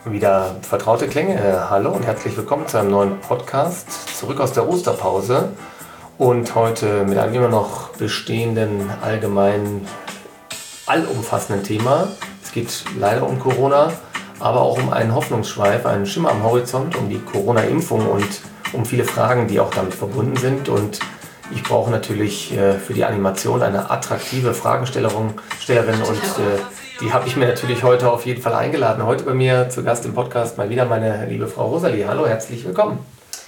Wieder vertraute Klänge. Hallo und herzlich willkommen zu einem neuen Podcast, zurück aus der Osterpause und heute mit einem immer noch bestehenden, allgemeinen, allumfassenden Thema. Es geht leider um Corona, aber auch um einen Hoffnungsschweif, einen Schimmer am Horizont, um die Corona-Impfung und um viele Fragen, die auch damit verbunden sind. Und ich brauche natürlich für die Animation eine attraktive Fragestellerin und die habe ich mir natürlich heute auf jeden Fall eingeladen. Heute bei mir zu Gast im Podcast mal wieder meine liebe Frau Rosalie. Hallo, herzlich willkommen.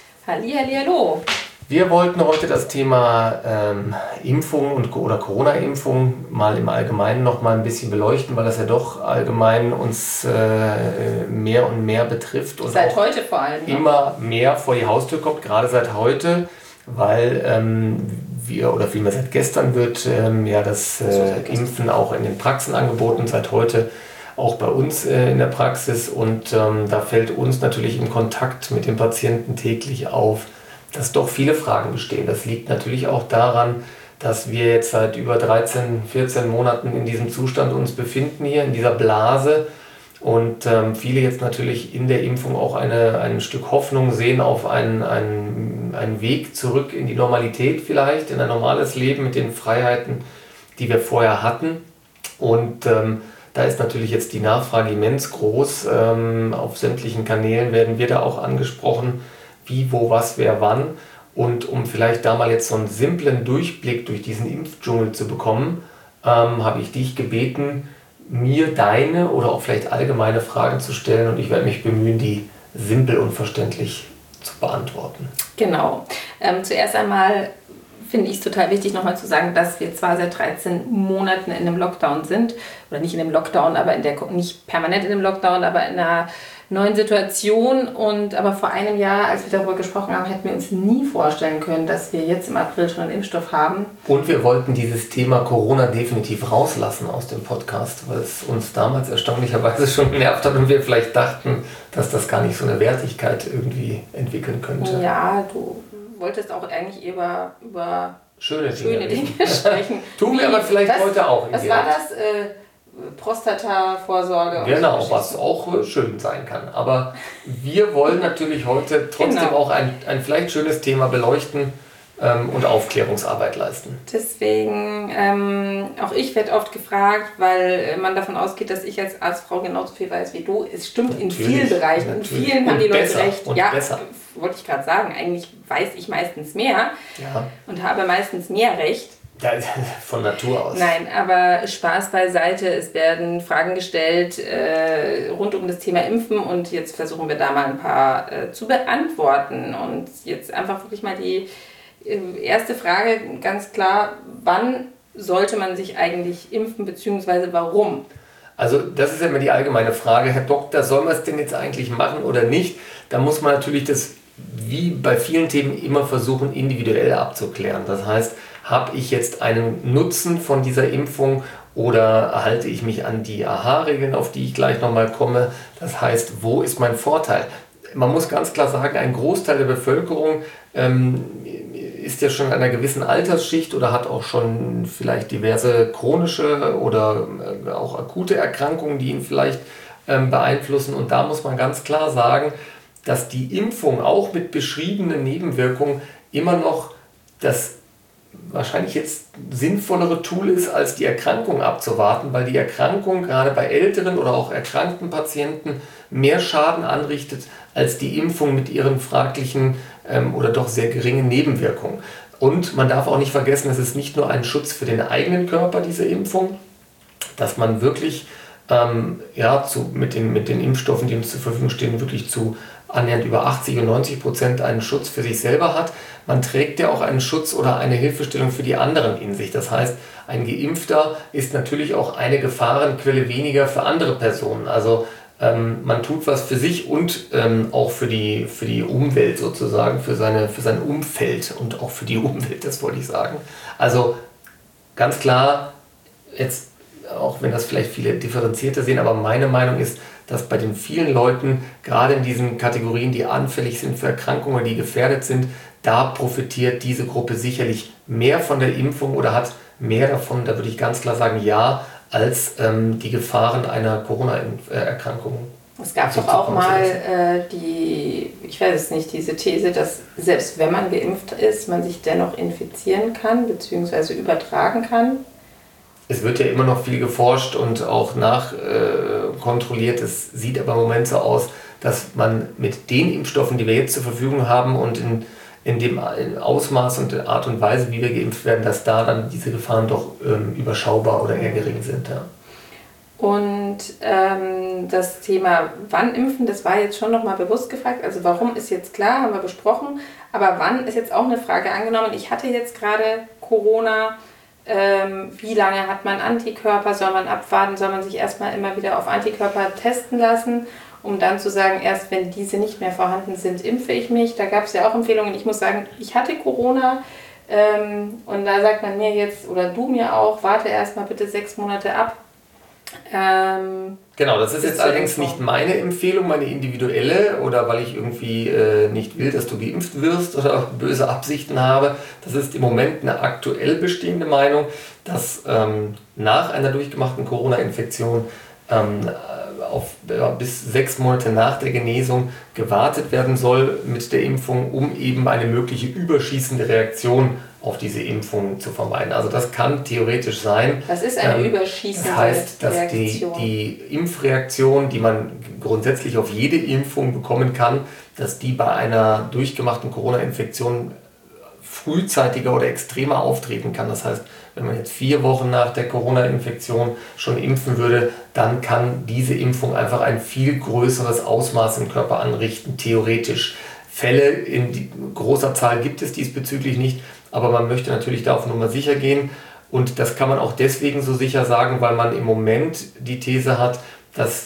Hallo. Wir wollten heute das Thema Impfung oder Corona-Impfung mal im Allgemeinen noch mal ein bisschen beleuchten, weil das ja doch allgemein uns mehr und mehr betrifft. Und seit heute vor allem. Immer mehr vor die Haustür kommt, gerade seit heute, weil oder vielmehr seit gestern wird das Impfen auch in den Praxen angeboten, seit heute auch bei uns in der Praxis. Und da fällt uns natürlich im Kontakt mit den Patienten täglich auf, dass doch viele Fragen bestehen. Das liegt natürlich auch daran, dass wir jetzt seit über 13, 14 Monaten in diesem Zustand uns befinden hier, in dieser Blase. Und viele jetzt natürlich in der Impfung auch ein Stück Hoffnung sehen auf einen Weg zurück in die Normalität vielleicht, in ein normales Leben mit den Freiheiten, die wir vorher hatten. Und da ist natürlich jetzt die Nachfrage immens groß. Auf sämtlichen Kanälen werden wir da auch angesprochen, wie, wo, was, wer, wann. Und um vielleicht da mal jetzt so einen simplen Durchblick durch diesen Impfdschungel zu bekommen, habe ich dich gebeten, mir deine oder auch vielleicht allgemeine Fragen zu stellen, und ich werde mich bemühen, die simpel und verständlich zu beantworten. Genau. Zuerst einmal finde ich es total wichtig, nochmal zu sagen, dass wir zwar seit 13 Monaten in einem Lockdown sind, oder nicht in einem Lockdown, aber nicht permanent in einem Lockdown, aber in einer neuen Situation. Aber vor einem Jahr, als wir darüber gesprochen haben, hätten wir uns nie vorstellen können, dass wir jetzt im April schon einen Impfstoff haben. Und wir wollten dieses Thema Corona definitiv rauslassen aus dem Podcast, weil es uns damals erstaunlicherweise schon genervt hat und wir vielleicht dachten, dass das gar nicht so eine Wertigkeit irgendwie entwickeln könnte. Ja, du wolltest auch eigentlich über schöne Dinge sprechen. Tun wir aber vielleicht heute auch. Was war das? Prostata-Vorsorge. Genau, was auch schön sein kann. Aber wir wollen natürlich heute trotzdem auch ein vielleicht schönes Thema beleuchten und Aufklärungsarbeit leisten. Deswegen, auch ich werde oft gefragt, weil man davon ausgeht, dass ich als Arztfrau genauso viel weiß wie du. Es stimmt natürlich, in vielen Bereichen. In vielen haben die Leute recht. Ja, besser. Wollte ich gerade sagen. Eigentlich weiß ich meistens mehr und habe meistens mehr Recht. Ja, von Natur aus. Nein, aber Spaß beiseite. Es werden Fragen gestellt rund um das Thema Impfen und jetzt versuchen wir da mal ein paar zu beantworten. Und jetzt einfach wirklich mal die erste Frage, ganz klar: Wann sollte man sich eigentlich impfen, beziehungsweise warum? Also das ist ja immer die allgemeine Frage, Herr Doktor, soll man es denn jetzt eigentlich machen oder nicht? Da muss man natürlich das, wie bei vielen Themen, immer versuchen, individuell abzuklären. Das heißt, habe ich jetzt einen Nutzen von dieser Impfung oder halte ich mich an die AHA-Regeln, auf die ich gleich nochmal komme? Das heißt, wo ist mein Vorteil? Man muss ganz klar sagen, ein Großteil der Bevölkerung ist ja schon in einer gewissen Altersschicht oder hat auch schon vielleicht diverse chronische oder auch akute Erkrankungen, die ihn vielleicht beeinflussen. Und da muss man ganz klar sagen, dass die Impfung auch mit beschriebenen Nebenwirkungen immer noch das wahrscheinlich jetzt sinnvollere Tool ist, als die Erkrankung abzuwarten, weil die Erkrankung gerade bei älteren oder auch erkrankten Patienten mehr Schaden anrichtet als die Impfung mit ihren fraglichen oder doch sehr geringen Nebenwirkungen. Und man darf auch nicht vergessen, es ist nicht nur ein Schutz für den eigenen Körper, diese Impfung, dass man wirklich mit den Impfstoffen, die uns zur Verfügung stehen, wirklich zu annähernd über 80 und 90% einen Schutz für sich selber hat. Man trägt ja auch einen Schutz oder eine Hilfestellung für die anderen in sich. Das heißt, ein Geimpfter ist natürlich auch eine Gefahrenquelle weniger für andere Personen. Also man tut was für sich und auch für die Umwelt sozusagen, für sein Umfeld und auch für die Umwelt, das wollte ich sagen. Also ganz klar, jetzt auch wenn das vielleicht viele differenzierter sehen, aber meine Meinung ist, dass bei den vielen Leuten, gerade in diesen Kategorien, die anfällig sind für Erkrankungen, die gefährdet sind, da profitiert diese Gruppe sicherlich mehr von der Impfung oder hat mehr davon, da würde ich ganz klar sagen, ja, als die Gefahren einer Corona-Erkrankung. Es gab doch auch mal ich weiß es nicht, diese These, dass selbst wenn man geimpft ist, man sich dennoch infizieren kann bzw. übertragen kann. Es wird ja immer noch viel geforscht und auch nachkontrolliert. Es sieht aber im Moment so aus, dass man mit den Impfstoffen, die wir jetzt zur Verfügung haben und in dem Ausmaß und der Art und Weise, wie wir geimpft werden, dass da dann diese Gefahren doch überschaubar oder eher gering sind. Ja. Und das Thema wann impfen, das war jetzt schon nochmal bewusst gefragt. Also warum ist jetzt klar, haben wir besprochen. Aber wann ist jetzt auch eine Frage angenommen. Ich hatte jetzt gerade Corona. Wie lange hat man Antikörper? Soll man abwarten? Soll man sich erstmal immer wieder auf Antikörper testen lassen? Um dann zu sagen, erst wenn diese nicht mehr vorhanden sind, impfe ich mich. Da gab es ja auch Empfehlungen. Ich muss sagen, ich hatte Corona. Und da sagt man mir jetzt, oder du mir auch, warte erstmal bitte 6 Monate ab. Genau, das ist jetzt allerdings nicht meine Empfehlung, meine individuelle, oder weil ich irgendwie nicht will, dass du geimpft wirst oder böse Absichten habe. Das ist im Moment eine aktuell bestehende Meinung, dass nach einer durchgemachten Corona-Infektion bis 6 Monate nach der Genesung gewartet werden soll mit der Impfung, um eben eine mögliche überschießende Reaktion auf diese Impfung zu vermeiden. Also das kann theoretisch sein. Was ist eine überschießende Reaktion? Das heißt, dass die Impfreaktion, die man grundsätzlich auf jede Impfung bekommen kann, dass die bei einer durchgemachten Corona-Infektion frühzeitiger oder extremer auftreten kann. Das heißt, wenn man jetzt 4 Wochen nach der Corona-Infektion schon impfen würde, dann kann diese Impfung einfach ein viel größeres Ausmaß im Körper anrichten, theoretisch. Fälle in großer Zahl gibt es diesbezüglich nicht, aber man möchte natürlich da auf Nummer sicher gehen. Und das kann man auch deswegen so sicher sagen, weil man im Moment die These hat, dass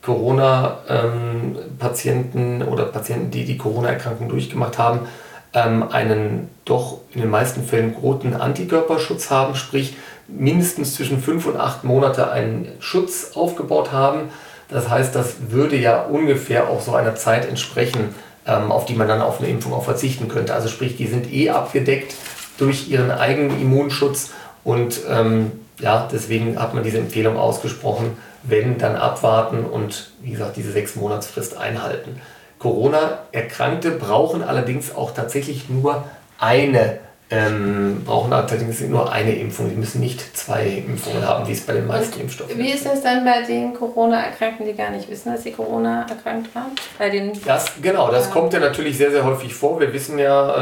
Corona-Patienten oder Patienten, die die Corona-Erkrankung durchgemacht haben, einen doch in den meisten Fällen guten Antikörperschutz haben, sprich mindestens zwischen 5 und 8 Monate einen Schutz aufgebaut haben. Das heißt, das würde ja ungefähr auch so einer Zeit entsprechen, auf die man dann auf eine Impfung auch verzichten könnte. Also sprich, die sind abgedeckt durch ihren eigenen Immunschutz und deswegen hat man diese Empfehlung ausgesprochen, wenn, dann abwarten und wie gesagt diese 6-Monatsfrist einhalten. Corona-Erkrankte brauchen allerdings auch tatsächlich nur eine Impfung. Sie müssen nicht 2 Impfungen haben, wie es bei den meisten Impfstoffen ist. Wie ist das dann bei den Corona-Erkrankten, die gar nicht wissen, dass sie Corona erkrankt waren? Das kommt ja natürlich sehr, sehr häufig vor. Wir wissen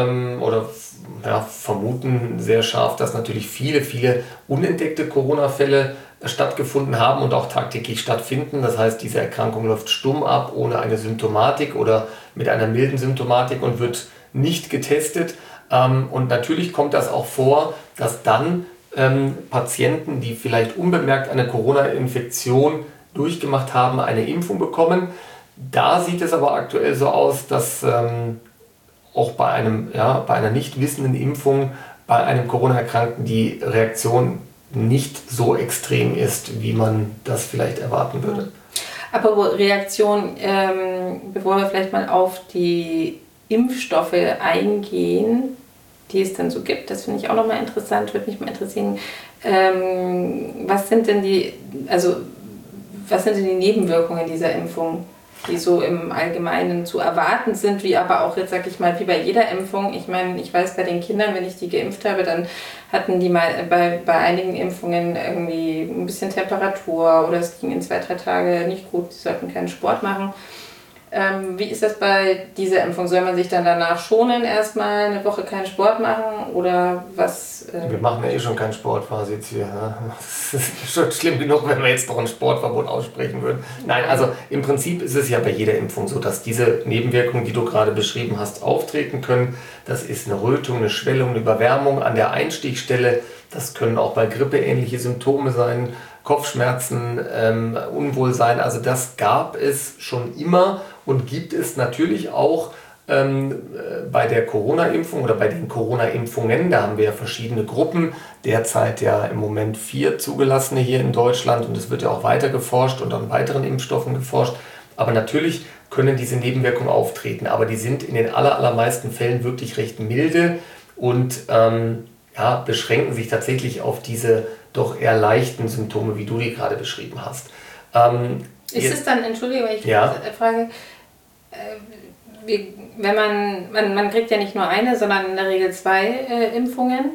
vermuten sehr scharf, dass natürlich viele, viele unentdeckte Corona-Fälle stattgefunden haben und auch tagtäglich stattfinden. Das heißt, diese Erkrankung läuft stumm ab, ohne eine Symptomatik oder mit einer milden Symptomatik und wird nicht getestet. Und natürlich kommt das auch vor, dass dann Patienten, die vielleicht unbemerkt eine Corona-Infektion durchgemacht haben, eine Impfung bekommen. Da sieht es aber aktuell so aus, dass auch bei einer nicht wissenden Impfung bei einem Corona-Erkrankten die Reaktion nicht so extrem ist, wie man das vielleicht erwarten würde. Aber Reaktion, bevor wir vielleicht mal auf die Impfstoffe eingehen, die es dann so gibt, das finde ich auch nochmal interessant, würde mich mal interessieren, was sind denn die Nebenwirkungen dieser Impfung, die so im Allgemeinen zu erwarten sind, wie aber auch jetzt, sag ich mal, wie bei jeder Impfung. Ich meine, ich weiß, bei den Kindern, wenn ich die geimpft habe, dann hatten die mal bei einigen Impfungen irgendwie ein bisschen Temperatur oder es ging in 2-3 Tage nicht gut, sie sollten keinen Sport machen. Wie ist das bei dieser Impfung? Soll man sich dann danach schonen, erstmal eine Woche keinen Sport machen oder was? Wir machen ja schon keinen Sport quasi jetzt hier. Ne? Das ist schon schlimm genug, wenn wir jetzt noch ein Sportverbot aussprechen würden. Nein, also im Prinzip ist es ja bei jeder Impfung so, dass diese Nebenwirkungen, die du gerade beschrieben hast, auftreten können. Das ist eine Rötung, eine Schwellung, eine Überwärmung an der Einstichstelle. Das können auch bei Grippe ähnliche Symptome sein, Kopfschmerzen, Unwohlsein. Also das gab es schon immer und gibt es natürlich auch bei der Corona-Impfung oder bei den Corona-Impfungen. Da haben wir ja verschiedene Gruppen, derzeit ja im Moment 4 zugelassene hier in Deutschland und es wird ja auch weiter geforscht und an weiteren Impfstoffen geforscht. Aber natürlich können diese Nebenwirkungen auftreten, aber die sind in den allermeisten Fällen wirklich recht milde und beschränken sich tatsächlich auf diese doch eher leichten Symptome, wie du die gerade beschrieben hast. Ist es dann, entschuldige, weil ich frage, wenn man kriegt ja nicht nur eine, sondern in der Regel 2 Impfungen.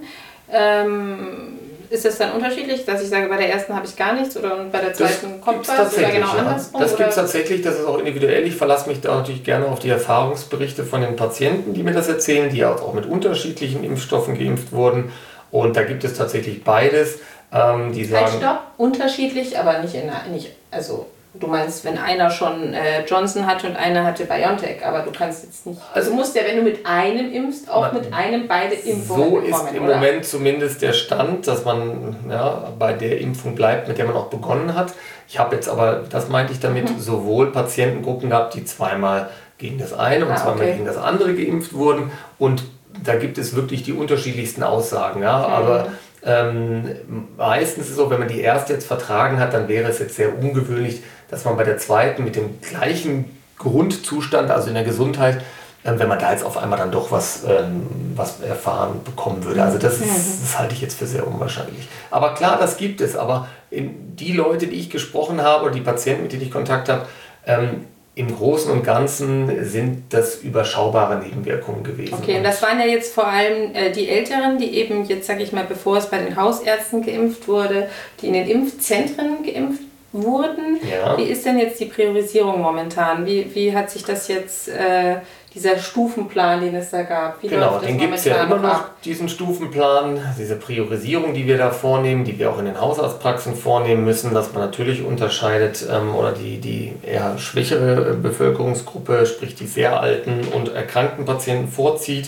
Ist es dann unterschiedlich, dass ich sage, bei der ersten habe ich gar nichts oder bei der zweiten kommt was oder genau andersrum? Das gibt es tatsächlich, das ist auch individuell. Ich verlasse mich da natürlich gerne auf die Erfahrungsberichte von den Patienten, die mir das erzählen, die auch mit unterschiedlichen Impfstoffen geimpft wurden. Und da gibt es tatsächlich beides. Die sagen, Stopp, unterschiedlich, aber nicht also du meinst, wenn einer schon Johnson hatte und einer hatte BioNTech, aber du kannst jetzt nicht. Also du musst ja, wenn du mit einem impfst, auch mit einem beide Impfungen bekommen. So ist im Moment zumindest der Stand, dass man bei der Impfung bleibt, mit der man auch begonnen hat. Ich habe jetzt aber, das meinte ich damit, sowohl Patientengruppen gehabt, die zweimal gegen das eine und zweimal gegen das andere geimpft wurden. Und da gibt es wirklich die unterschiedlichsten Aussagen. Ja? Aber meistens ist es so, wenn man die erste jetzt vertragen hat, dann wäre es jetzt sehr ungewöhnlich, dass man bei der zweiten mit dem gleichen Grundzustand, also in der Gesundheit, wenn man da jetzt auf einmal dann doch was erfahren bekommen würde. Also das halte ich jetzt für sehr unwahrscheinlich. Aber klar, das gibt es. Aber die Leute, die ich gesprochen habe oder die Patienten, mit denen ich Kontakt habe, im Großen und Ganzen sind das überschaubare Nebenwirkungen gewesen. Okay, und das waren ja jetzt vor allem die Älteren, die eben jetzt, sage ich mal, bevor es bei den Hausärzten geimpft wurde, die in den Impfzentren geimpft wurden. Ja. Wie ist denn jetzt die Priorisierung momentan? Wie hat sich das jetzt, dieser Stufenplan, den es da gab, wie genau, den gibt es ja immer noch, diesen Stufenplan, diese Priorisierung, die wir da vornehmen, die wir auch in den Hausarztpraxen vornehmen müssen, dass man natürlich unterscheidet oder die eher schwächere Bevölkerungsgruppe, sprich die sehr alten und erkrankten Patienten vorzieht.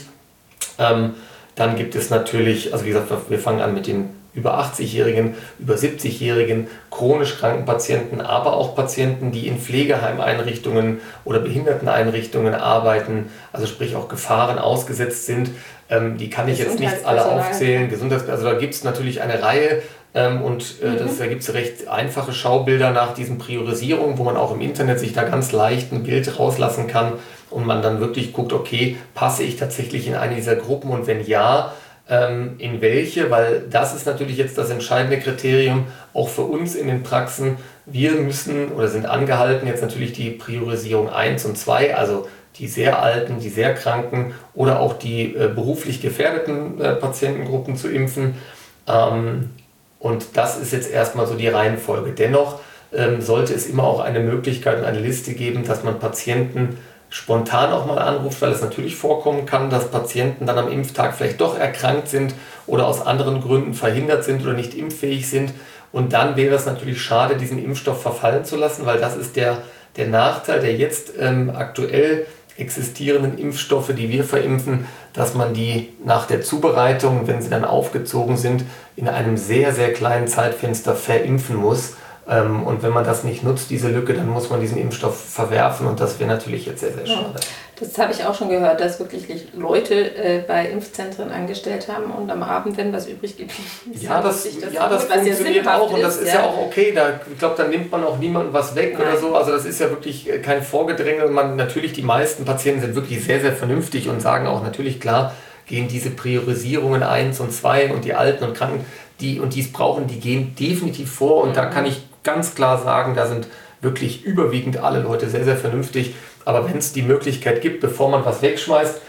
Dann gibt es natürlich, also wie gesagt, wir fangen an mit den über 80-Jährigen, über 70-Jährigen, chronisch kranken Patienten, aber auch Patienten, die in Pflegeheimeinrichtungen oder Behinderteneinrichtungen arbeiten, also sprich auch Gefahren ausgesetzt sind. Die kann ich jetzt nicht alle aufzählen. Also da gibt es natürlich eine Reihe da gibt es recht einfache Schaubilder nach diesen Priorisierungen, wo man auch im Internet sich da ganz leicht ein Bild rauslassen kann und man dann wirklich guckt, okay, passe ich tatsächlich in eine dieser Gruppen und wenn ja, in welche, weil das ist natürlich jetzt das entscheidende Kriterium, auch für uns in den Praxen. Wir müssen oder sind angehalten, jetzt natürlich die Priorisierung 1 und 2, also die sehr alten, die sehr kranken oder auch die beruflich gefährdeten Patientengruppen zu impfen. Und das ist jetzt erstmal so die Reihenfolge. Dennoch sollte es immer auch eine Möglichkeit und eine Liste geben, dass man Patienten spontan auch mal anruft, weil es natürlich vorkommen kann, dass Patienten dann am Impftag vielleicht doch erkrankt sind oder aus anderen Gründen verhindert sind oder nicht impffähig sind. Und dann wäre es natürlich schade, diesen Impfstoff verfallen zu lassen, weil das ist der Nachteil der jetzt aktuell existierenden Impfstoffe, die wir verimpfen, dass man die nach der Zubereitung, wenn sie dann aufgezogen sind, in einem sehr, sehr kleinen Zeitfenster verimpfen muss. Und wenn man das nicht nutzt, diese Lücke, dann muss man diesen Impfstoff verwerfen und das wäre natürlich jetzt sehr, sehr schade. Das habe ich auch schon gehört, dass wirklich Leute bei Impfzentren angestellt haben und am Abend, wenn was übrig geblieben ist. Ja, das funktioniert auch und das ist ja auch okay. Ich glaube, dann nimmt man auch niemandem was weg oder so. Also das ist ja wirklich kein Vorgedränge. Natürlich, die meisten Patienten sind wirklich sehr, sehr vernünftig und sagen auch natürlich, klar, gehen diese Priorisierungen 1 und 2 und die Alten und Kranken, die es brauchen, die gehen definitiv vor und da kann ich ganz klar sagen, da sind wirklich überwiegend alle Leute sehr, sehr vernünftig. Aber wenn es die Möglichkeit gibt, bevor man was wegschmeißt,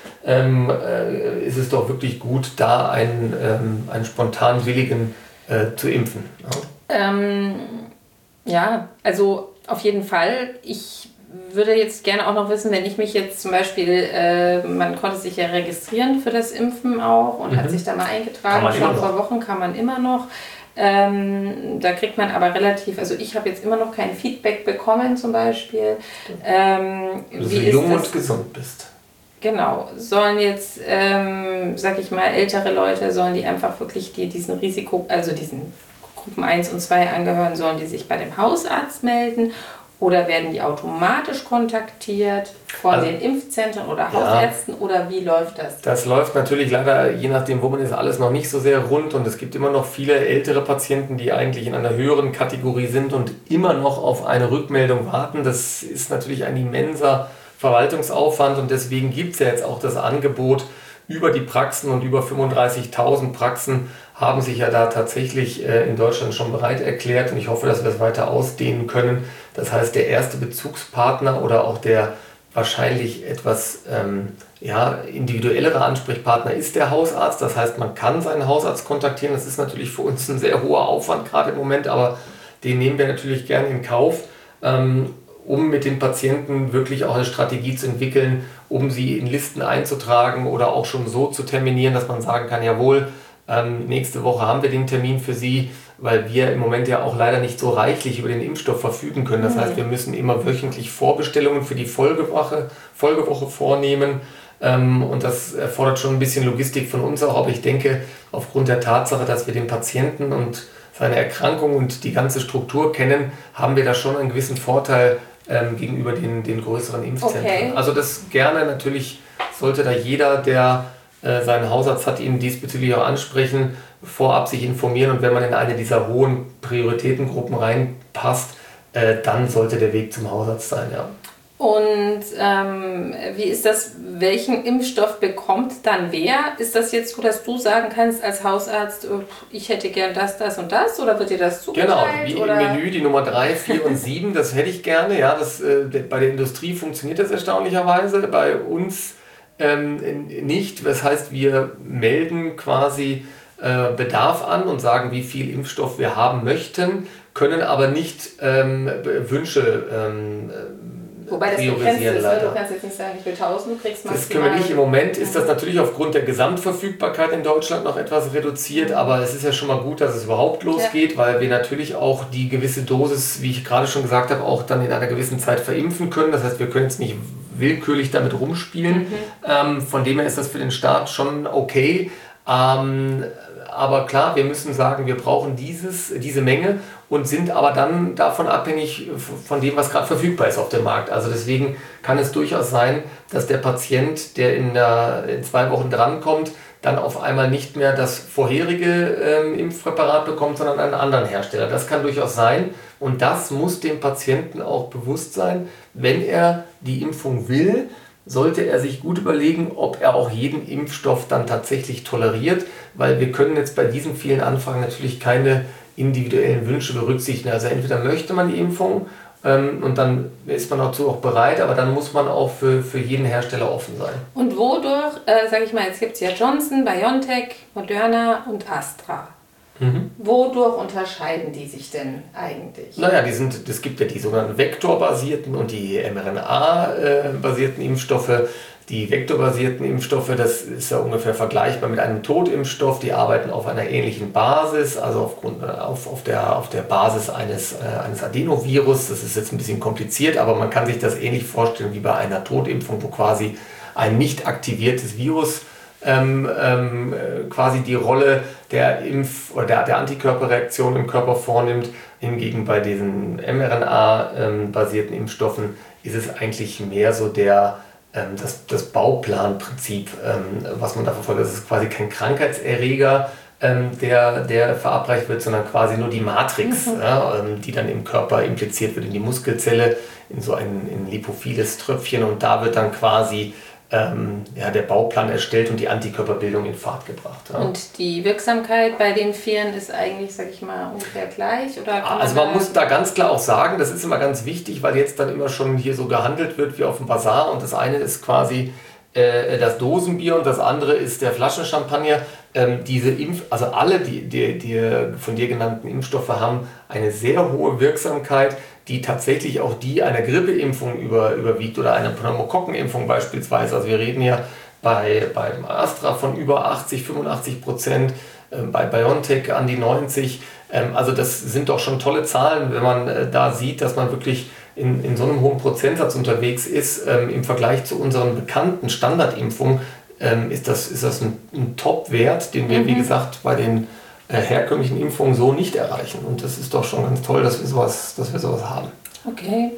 ist es doch wirklich gut, da einen spontan Willigen zu impfen. Ja, also auf jeden Fall. Ich würde jetzt gerne auch noch wissen, wenn ich mich jetzt zum Beispiel, man konnte sich ja registrieren für das Impfen auch und hat sich da mal eingetragen. Schon vor Wochen kann man immer noch. Da kriegt man aber relativ, also ich habe jetzt immer noch kein Feedback bekommen zum Beispiel. Wie du so jung und gesund bist. Genau, sollen jetzt, sag ich mal, ältere Leute, sollen die einfach wirklich diesen Risiko, also diesen Gruppen 1 und 2 angehören, sollen die sich bei dem Hausarzt melden? Oder werden die automatisch kontaktiert von den Impfzentren oder Hausärzten oder wie läuft das? Das läuft natürlich leider, je nachdem wo man ist, alles noch nicht so sehr rund und es gibt immer noch viele ältere Patienten, die eigentlich in einer höheren Kategorie sind und immer noch auf eine Rückmeldung warten. Das ist natürlich ein immenser Verwaltungsaufwand und deswegen gibt es ja jetzt auch das Angebot, über die Praxen und über 35.000 Praxen haben sich ja da tatsächlich in Deutschland schon bereit erklärt und ich hoffe, dass wir es weiter ausdehnen können. Das heißt, der erste Bezugspartner oder auch der wahrscheinlich etwas individuellere Ansprechpartner ist der Hausarzt. Das heißt, man kann seinen Hausarzt kontaktieren. Das ist natürlich für uns ein sehr hoher Aufwand gerade im Moment, aber den nehmen wir natürlich gerne in Kauf, um mit den Patienten wirklich auch eine Strategie zu entwickeln, um sie in Listen einzutragen oder auch schon so zu terminieren, dass man sagen kann, jawohl, nächste Woche haben wir den Termin für Sie, weil wir im Moment ja auch leider nicht so reichlich über den Impfstoff verfügen können. Das heißt, wir müssen immer wöchentlich Vorbestellungen für die Folgewoche vornehmen. Und das erfordert schon ein bisschen Logistik von uns auch. Aber ich denke, aufgrund der Tatsache, dass wir den Patienten und seine Erkrankung und die ganze Struktur kennen, haben wir da schon einen gewissen Vorteil gegenüber den größeren Impfzentren. Okay. Also das gerne natürlich sollte da jeder, der seinen Hausarzt hat, ihn diesbezüglich auch ansprechen, vorab sich informieren und wenn man in eine dieser hohen Prioritätengruppen reinpasst, dann sollte der Weg zum Hausarzt sein, ja. Und wie ist das, welchen Impfstoff bekommt dann wer? Ist das jetzt so, dass du sagen kannst als Hausarzt, ich hätte gern das und das oder wird dir das zugeteilt? Genau, wie im Menü die Nummer 3, 4 und 7, das hätte ich gerne. Ja, bei der Industrie funktioniert das erstaunlicherweise, bei uns nicht. Das heißt, wir melden quasi Bedarf an und sagen, wie viel Impfstoff wir haben möchten, können aber nicht Wünsche wobei das begrenzt ist, du kannst jetzt nicht sagen, ich will 1000, du kriegst maximal. Das können wir nicht. Im Moment ist das natürlich aufgrund der Gesamtverfügbarkeit in Deutschland noch etwas reduziert, aber es ist ja schon mal gut, dass es überhaupt losgeht, weil wir natürlich auch die gewisse Dosis, wie ich gerade schon gesagt habe, auch dann in einer gewissen Zeit verimpfen können. Das heißt, wir können jetzt nicht willkürlich damit rumspielen. Von dem her ist das für den Staat schon okay. Aber klar, wir müssen sagen, wir brauchen diese Menge und sind aber dann davon abhängig von dem, was gerade verfügbar ist auf dem Markt. Also deswegen kann es durchaus sein, dass der Patient, der in 2 Wochen drankommt, dann auf einmal nicht mehr das vorherige Impfpräparat bekommt, sondern einen anderen Hersteller. Das kann durchaus sein und das muss dem Patienten auch bewusst sein, wenn er die Impfung will, sollte er sich gut überlegen, ob er auch jeden Impfstoff dann tatsächlich toleriert, weil wir können jetzt bei diesen vielen Anfragen natürlich keine individuellen Wünsche berücksichtigen. Also entweder möchte man die Impfung und dann ist man dazu auch bereit, aber dann muss man auch für jeden Hersteller offen sein. Und wodurch, sage ich mal, jetzt gibt es ja Johnson, BioNTech, Moderna und Astra. Wodurch unterscheiden die sich denn eigentlich? Naja, es gibt ja die sogenannten vektorbasierten und die mRNA-basierten Impfstoffe. Die vektorbasierten Impfstoffe, das ist ja ungefähr vergleichbar mit einem Totimpfstoff. Die arbeiten auf einer ähnlichen Basis, also auf der Basis eines Adenovirus. Das ist jetzt ein bisschen kompliziert, aber man kann sich das ähnlich vorstellen wie bei einer Totimpfung, wo quasi ein nicht aktiviertes Virus quasi die Rolle der der Antikörperreaktion im Körper vornimmt. Hingegen bei diesen mRNA-basierten Impfstoffen ist es eigentlich mehr so das Bauplanprinzip, was man da verfolgt. Das ist quasi kein Krankheitserreger, der verabreicht wird, sondern quasi nur die Matrix, die dann im Körper impliziert wird, in die Muskelzelle, in so ein lipophiles Tröpfchen und da wird dann quasi der Bauplan erstellt und die Antikörperbildung in Fahrt gebracht. Ja. Und die Wirksamkeit bei den Vieren ist eigentlich, sag ich mal, ungefähr gleich? Oder also man muss da ganz klar auch sagen, das ist immer ganz wichtig, weil jetzt dann immer schon hier so gehandelt wird wie auf dem Bazar und das eine ist quasi das Dosenbier und das andere ist der Flaschenchampagner. Also alle die von dir genannten Impfstoffe haben eine sehr hohe Wirksamkeit, die tatsächlich auch die einer Grippeimpfung überwiegt oder einer Pneumokokkenimpfung beispielsweise. Also wir reden ja beim Astra von über 85%, bei BioNTech an die 90%. Also das sind doch schon tolle Zahlen, wenn man da sieht, dass man wirklich in so einem hohen Prozentsatz unterwegs ist. Im Vergleich zu unseren bekannten Standardimpfungen ist das ein Top-Wert, den wir, wie gesagt, bei den herkömmlichen Impfungen so nicht erreichen. Und das ist doch schon ganz toll, dass wir sowas haben. Okay.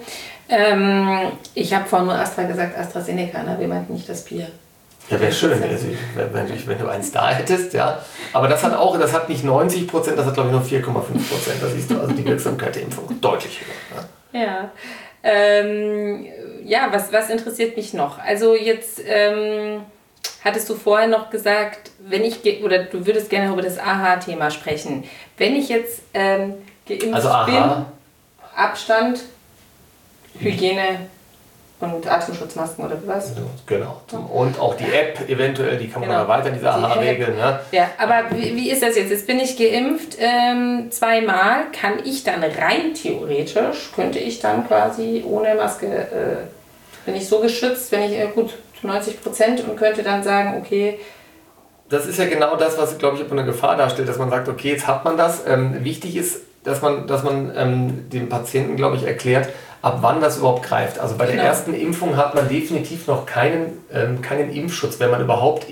Ich habe vorhin nur Astra gesagt, AstraZeneca, ne? Wir meinten nicht das Bier. Ja, wäre schön, wenn du eins da hättest, ja. Aber das hat nicht 90%, das hat glaube ich nur 4,5%. Da siehst du also die Wirksamkeit der Impfung deutlich höher. Ja. Was interessiert mich noch? Also jetzt hattest du vorher noch gesagt, oder du würdest gerne über das AHA-Thema sprechen. Wenn ich jetzt geimpft bin, Abstand, Hygiene und Atemschutzmasken oder was? Genau. Und auch die App eventuell, die kann man erweitern, diese AHA-Regeln. Ne? Ja, aber wie ist das jetzt? Jetzt bin ich geimpft 2-mal. Kann ich dann rein theoretisch, könnte ich dann quasi ohne Maske, bin ich so geschützt, wenn ich gut zu 90% und könnte dann sagen, okay. Das ist ja genau das, was, glaube ich, eine Gefahr darstellt, dass man sagt, okay, jetzt hat man das. Wichtig ist, dass man dem Patienten, glaube ich, erklärt, ab wann das überhaupt greift. Also bei der ersten Impfung hat man definitiv noch keinen Impfschutz, wenn man überhaupt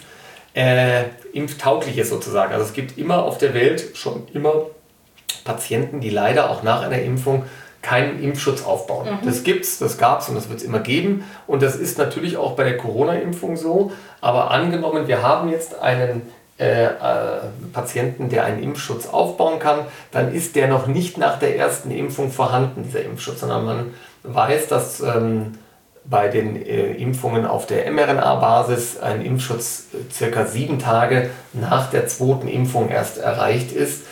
impftauglich ist sozusagen. Also es gibt immer auf der Welt schon immer Patienten, die leider auch nach einer Impfung keinen Impfschutz aufbauen. Das gibt's, das gab's und das wird es immer geben. Und das ist natürlich auch bei der Corona-Impfung so. Aber angenommen, wir haben jetzt einen Patienten, der einen Impfschutz aufbauen kann, dann ist der noch nicht nach der ersten Impfung vorhanden, dieser Impfschutz, sondern man weiß, dass bei den Impfungen auf der mRNA-Basis ein Impfschutz circa 7 Tage nach der zweiten Impfung erst erreicht ist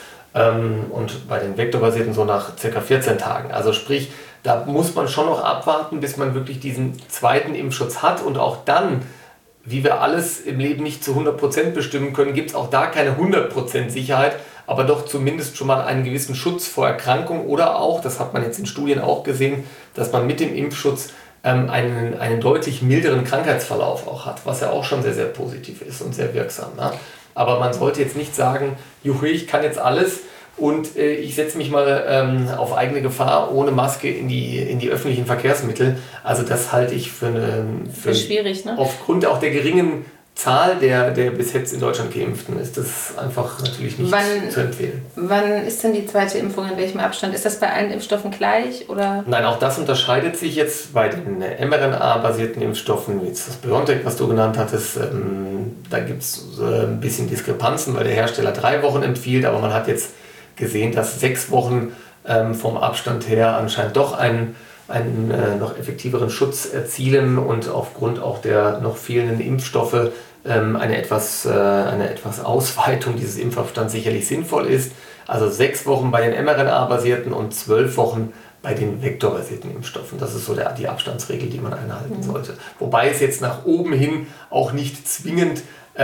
und bei den vektorbasierten so nach circa 14 Tagen. Also sprich, da muss man schon noch abwarten, bis man wirklich diesen zweiten Impfschutz hat und auch dann, wie wir alles im Leben nicht zu 100% bestimmen können, gibt es auch da keine 100% Sicherheit, aber doch zumindest schon mal einen gewissen Schutz vor Erkrankung oder auch, das hat man jetzt in Studien auch gesehen, dass man mit dem Impfschutz einen deutlich milderen Krankheitsverlauf auch hat, was ja auch schon sehr, sehr positiv ist und sehr wirksam. Ne? Aber man sollte jetzt nicht sagen, juhu, ich kann jetzt alles und ich setze mich mal auf eigene Gefahr ohne Maske in die öffentlichen Verkehrsmittel. Also das halte ich für schwierig, ne? Aufgrund auch der geringen Zahl der bis jetzt in Deutschland Geimpften ist das einfach natürlich nicht zu empfehlen. Wann ist denn die zweite Impfung, in welchem Abstand? Ist das bei allen Impfstoffen gleich? Oder? Nein, auch das unterscheidet sich jetzt bei den mRNA-basierten Impfstoffen, wie jetzt das BioNTech, was du genannt hattest. Da gibt es ein bisschen Diskrepanzen, weil der Hersteller 3 Wochen empfiehlt, aber man hat jetzt gesehen, dass 6 Wochen vom Abstand her anscheinend doch einen noch effektiveren Schutz erzielen und aufgrund auch der noch fehlenden Impfstoffe eine etwas Ausweitung dieses Impfabstands sicherlich sinnvoll ist. Also 6 Wochen bei den mRNA-basierten und 12 Wochen bei den vektorbasierten Impfstoffen. Das ist so die Abstandsregel, die man einhalten sollte. Wobei es jetzt nach oben hin auch nicht zwingend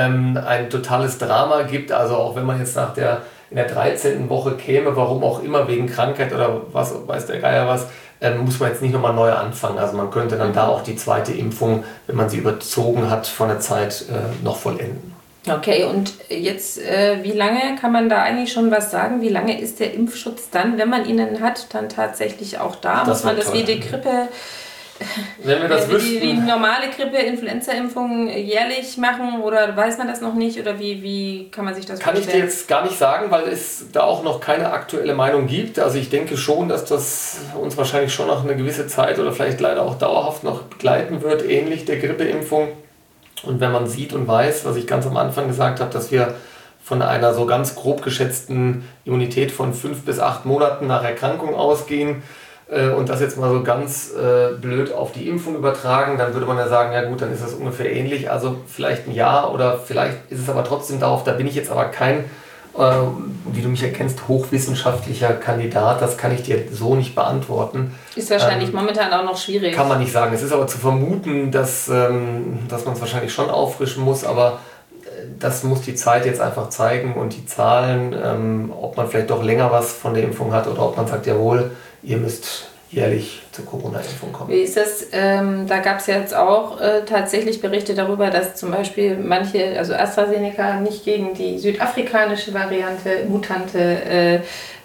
ein totales Drama gibt. Also auch wenn man jetzt in der 13. Woche käme, warum auch immer, wegen Krankheit oder was, weiß der Geier was, muss man jetzt nicht nochmal neu anfangen. Also man könnte dann da auch die zweite Impfung, wenn man sie überzogen hat von der Zeit, noch vollenden. Okay, und jetzt, wie lange kann man da eigentlich schon was sagen? Wie lange ist der Impfschutz dann, wenn man ihn hat, dann tatsächlich auch da? Muss man das wie die Grippe... Wenn wir das wüssten. Wie normale Grippe, Influenza-Impfungen jährlich machen oder weiß man das noch nicht oder wie kann man sich das vorstellen? Kann ich dir jetzt gar nicht sagen, weil es da auch noch keine aktuelle Meinung gibt. Also ich denke schon, dass das uns wahrscheinlich schon noch eine gewisse Zeit oder vielleicht leider auch dauerhaft noch begleiten wird, ähnlich der Grippeimpfung. Und wenn man sieht und weiß, was ich ganz am Anfang gesagt habe, dass wir von einer so ganz grob geschätzten Immunität von 5 bis 8 Monaten nach Erkrankung ausgehen, und das jetzt mal so ganz blöd auf die Impfung übertragen, dann würde man ja sagen, ja gut, dann ist das ungefähr ähnlich, also vielleicht ein Jahr oder vielleicht ist es aber trotzdem darauf, da bin ich jetzt aber kein, wie du mich erkennst, hochwissenschaftlicher Kandidat, das kann ich dir so nicht beantworten. Ist wahrscheinlich momentan auch noch schwierig. Kann man nicht sagen, es ist aber zu vermuten, dass man es wahrscheinlich schon auffrischen muss, aber das muss die Zeit jetzt einfach zeigen und die Zahlen, ob man vielleicht doch länger was von der Impfung hat oder ob man sagt, jawohl, ihr müsst jährlich zur Corona-Impfung kommen. Wie ist das? Da gab es ja jetzt auch tatsächlich Berichte darüber, dass zum Beispiel manche, also AstraZeneca, nicht gegen die südafrikanische Variante, Mutante,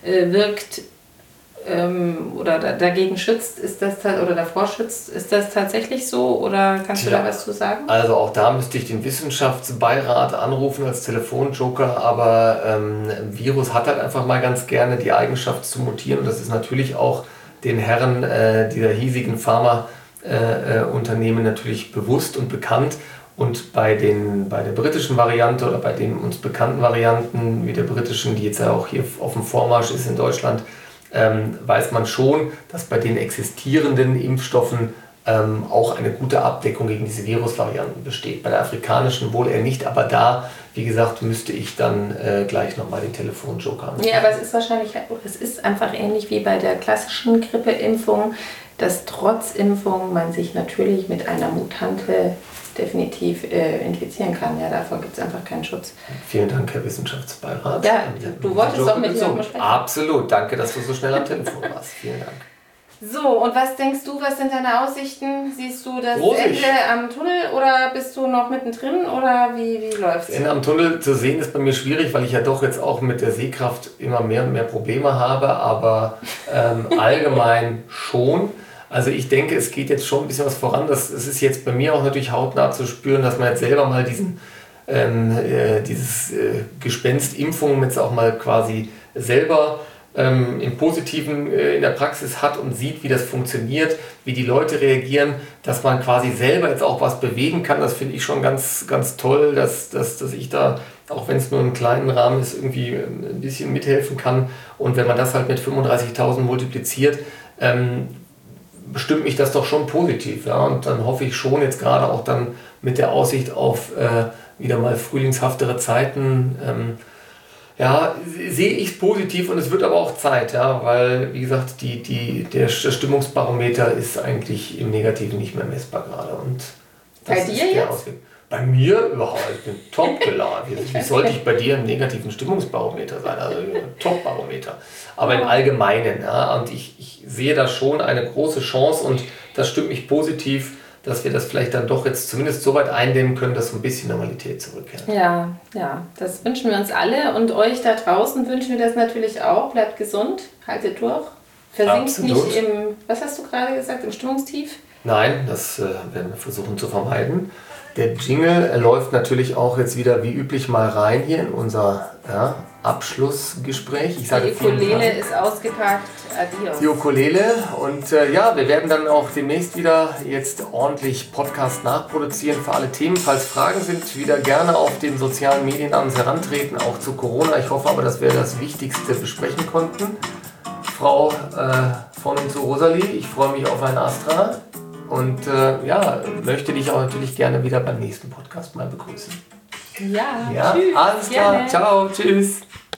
wirkt oder dagegen schützt. Ist das oder davor schützt? Ist das tatsächlich so oder kannst du da was zu sagen? Also auch da müsste ich den Wissenschaftsbeirat anrufen als Telefonjoker, aber ein Virus hat halt einfach mal ganz gerne die Eigenschaft zu mutieren und das ist natürlich auch den Herren dieser hiesigen Pharmaunternehmen natürlich bewusst und bekannt. Und bei der britischen Variante oder bei den uns bekannten Varianten wie der britischen, die jetzt ja auch hier auf dem Vormarsch ist in Deutschland, weiß man schon, dass bei den existierenden Impfstoffen auch eine gute Abdeckung gegen diese Virusvarianten besteht. Bei der afrikanischen wohl eher nicht, aber da, wie gesagt, müsste ich dann gleich nochmal den Telefonjoker anrufen. Ja, aber es ist einfach ähnlich wie bei der klassischen Grippeimpfung, dass trotz Impfung man sich natürlich mit einer Mutante definitiv infizieren kann. Ja, davor gibt es einfach keinen Schutz. Vielen Dank, Herr Wissenschaftsbeirat. Ja, du wolltest doch mit mir sprechen. Absolut, danke, dass du so schnell am Telefon warst. Vielen Dank. So, und was denkst du, was sind deine Aussichten? Siehst du das Rosig. Ende am Tunnel oder bist du noch mittendrin oder wie läuft's? Das Ende am Tunnel zu sehen ist bei mir schwierig, weil ich ja doch jetzt auch mit der Sehkraft immer mehr und mehr Probleme habe, aber allgemein schon. Also ich denke, es geht jetzt schon ein bisschen was voran. Es ist jetzt bei mir auch natürlich hautnah zu spüren, dass man jetzt selber mal dieses Gespenst Impfung jetzt auch mal quasi selber im Positiven in der Praxis hat und sieht, wie das funktioniert, wie die Leute reagieren, dass man quasi selber jetzt auch was bewegen kann. Das finde ich schon ganz, ganz toll, dass ich da, auch wenn es nur im kleinen Rahmen ist, irgendwie ein bisschen mithelfen kann. Und wenn man das halt mit 35.000 multipliziert, bestimmt mich das doch schon positiv. Ja? Und dann hoffe ich schon jetzt gerade auch dann mit der Aussicht auf wieder mal frühlingshaftere Zeiten, sehe ich es positiv und es wird aber auch Zeit, ja, weil, wie gesagt, der Stimmungsbarometer ist eigentlich im Negativen nicht mehr messbar gerade. Und bei dir jetzt? Bei mir überhaupt, ich bin top geladen. Wie sollte ich bei dir im negativen Stimmungsbarometer sein? Also Top-Barometer. Aber im Allgemeinen, ja, und ich sehe da schon eine große Chance und das stimmt mich positiv, dass wir das vielleicht dann doch jetzt zumindest so weit eindämmen können, dass so ein bisschen Normalität zurückkehrt. Ja, das wünschen wir uns alle und euch da draußen wünschen wir das natürlich auch. Bleibt gesund, haltet durch, versinkt nicht was hast du gerade gesagt, im Stimmungstief? Nein, das werden wir versuchen zu vermeiden. Der Jingle läuft natürlich auch jetzt wieder wie üblich mal rein hier in unser Abschlussgespräch. Ich sage die Ukulele ist ausgepackt. Adios. Die Ukulele. Und wir werden dann auch demnächst wieder jetzt ordentlich Podcast nachproduzieren für alle Themen. Falls Fragen sind, wieder gerne auf den sozialen Medien an uns herantreten, auch zu Corona. Ich hoffe aber, dass wir das Wichtigste besprechen konnten. Frau von und zu Rosalie, ich freue mich auf ein Astra. Und möchte dich auch natürlich gerne wieder beim nächsten Podcast mal begrüßen. Ja, tschüss. Alles klar. Gerne. Ciao, tschüss.